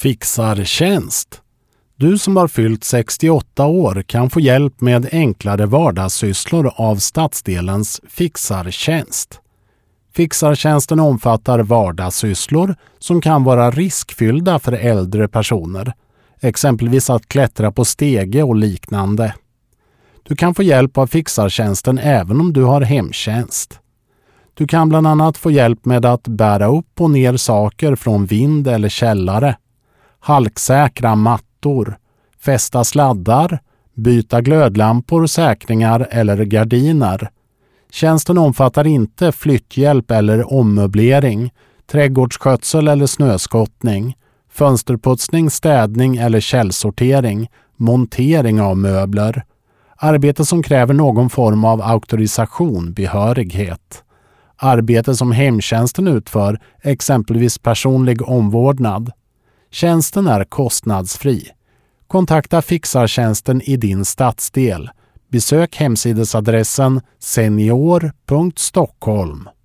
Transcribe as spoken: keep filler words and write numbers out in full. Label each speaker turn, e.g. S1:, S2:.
S1: Fixartjänst. Du som har fyllt sextioåtta år kan få hjälp med enklare vardagssysslor av stadsdelens fixartjänst. Fixartjänsten omfattar vardagssysslor som kan vara riskfyllda för äldre personer, exempelvis att klättra på stege och liknande. Du kan få hjälp av fixartjänsten även om du har hemtjänst. Du kan bland annat få hjälp med att bära upp och ner saker från vind eller källare, halksäkra mattor, fästa sladdar, byta glödlampor, säkringar eller gardiner. Tjänsten omfattar inte flytthjälp eller ommöblering, trädgårdsskötsel eller snöskottning, fönsterputsning, städning eller källsortering, montering av möbler. Arbete som kräver någon form av auktorisation, behörighet. Arbete som hemtjänsten utför, exempelvis personlig omvårdnad. Tjänsten är kostnadsfri. Kontakta fixartjänsten i din stadsdel. Besök hemsidesadressen senior punkt stockholm.